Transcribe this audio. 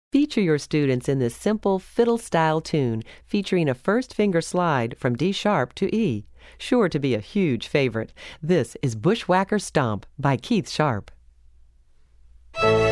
Feature your students in this simple fiddle-style tune featuring a first finger slide from D sharp to E. Sure to be a huge favorite. This is Bushwhacker Stomp by Keith Sharp.